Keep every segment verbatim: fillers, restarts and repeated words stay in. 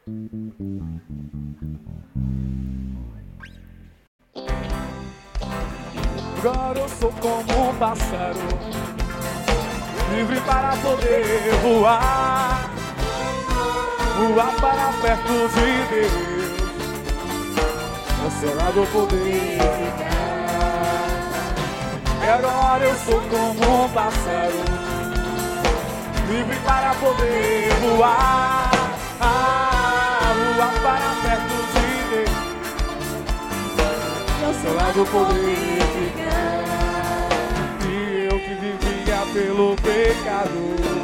Agora eu sou como um pássaro, livre para poder voar, voar para perto de Deus, ao seu lado poder ficar. E agora eu sou como um pássaro, livre para poder voar, ah, voar para perto de Deus, ao seu lado poder ficar. E eu que vivia pelo pecado,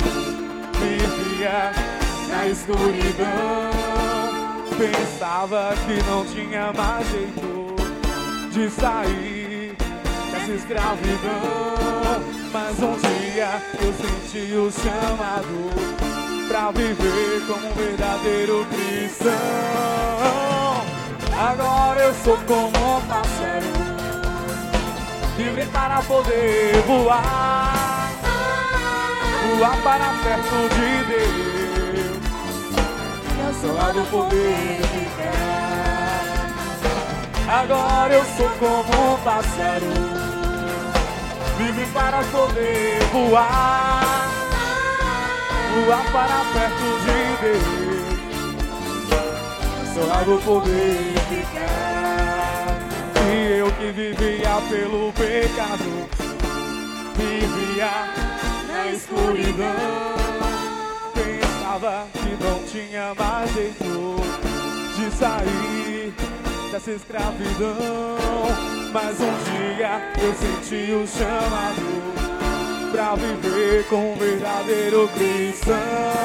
vivia na escuridão, pensava que não tinha mais jeito de sair dessa escravidão. Mas um dia eu senti o chamado pra viver como um verdadeiro cristão. Agora eu sou como um pássaro, livre para poder voar, voar para perto de Deus, e ao seu lado poder ficar. Agora eu sou como um pássaro, livre para poder voar, voar para perto de Deus, e ao seu lado poder ficar. E eu que vivia pelo pecado, vivia na escuridão, pensava que não tinha mais jeito de sair dessa escravidão. Mas um dia eu senti o chamado pra viver como um verdadeiro cristão.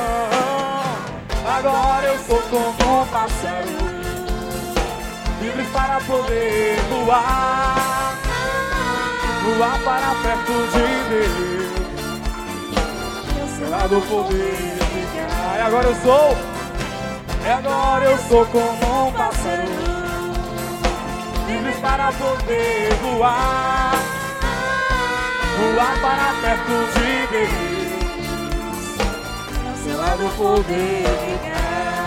Agora eu sou como um pássaro, livre para poder voar, voar para perto de Deus, e ao seu lado poder ficar. E agora eu sou, e agora eu sou como um pássaro, livre para poder voar, voar para perto de Deus, e ao seu lado poder ficar.